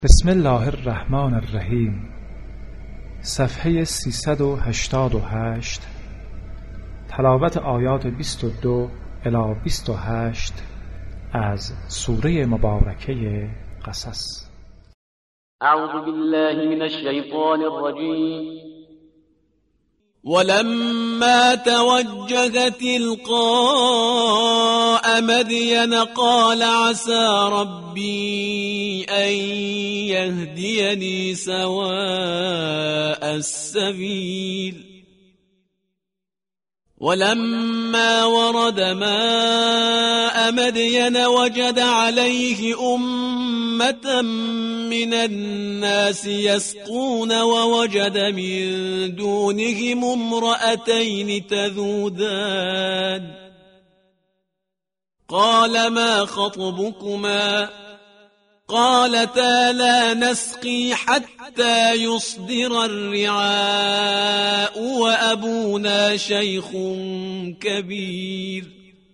بسم الله الرحمن الرحیم. صفحه 388. تلاوت آیات 22 الی 28 از سوره مبارکه قصص. اعوذ بالله من الشیطان الرجیم. ولما توجه تلقاء مدين قال عسى ربي أن يهديني سواء السبيل. ولما ورد ماء مدين وجد عليه أمة من الناس يسقون ووجد من دونهم امرأتين تذودان قال ما خطبكما قالتا لا نسقي حتى يصدر الرعاء وأبونا شيخ كبير.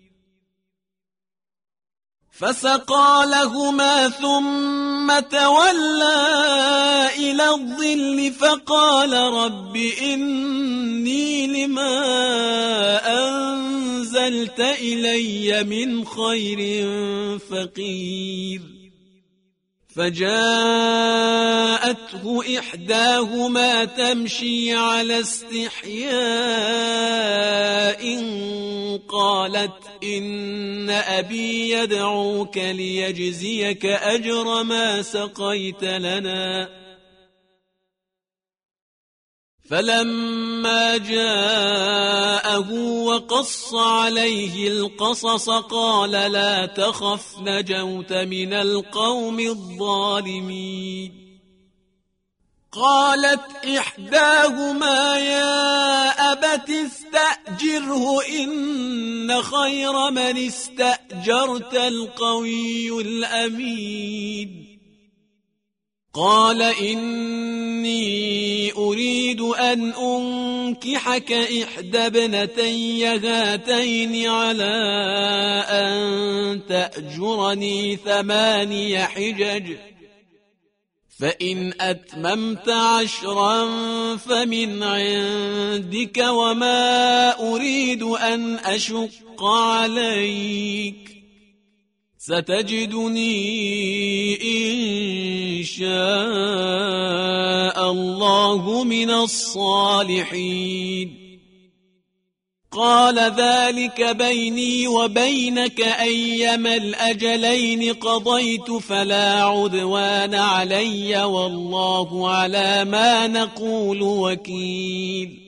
فسقى لهما ثم تولى إلى الظل فقال رب إني لما أنزلت إلي من خير فقير. فجاءته إحداهما تمشي على استحياء قالت إن أبي يدعوك ليجزيك أجر ما سقيت لنا. فلما جاءه وقص عليه القصص قال لا تخف نجوت من القوم الظالمين. قالت إحداهما يا أبت استأجره إن خير من استأجرت القوي الأمين. قال إني أريد أن أنكحك إحدى ابنتي هاتين على أن تأجرني 8 حجج فإن أتممت 10 فمن عندك وما أريد أن أشق عليك ستجدني إن شاء الله من الصالحين. قال ذلك بيني وبينك أيما الأجلين قضيت فلا عدوان علي والله على ما نقول وكيل.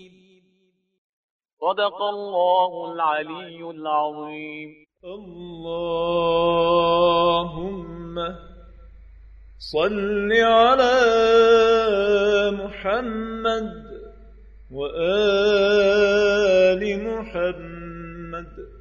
صدق الله العلي العظيم. اللهم صل على محمد وآل محمد.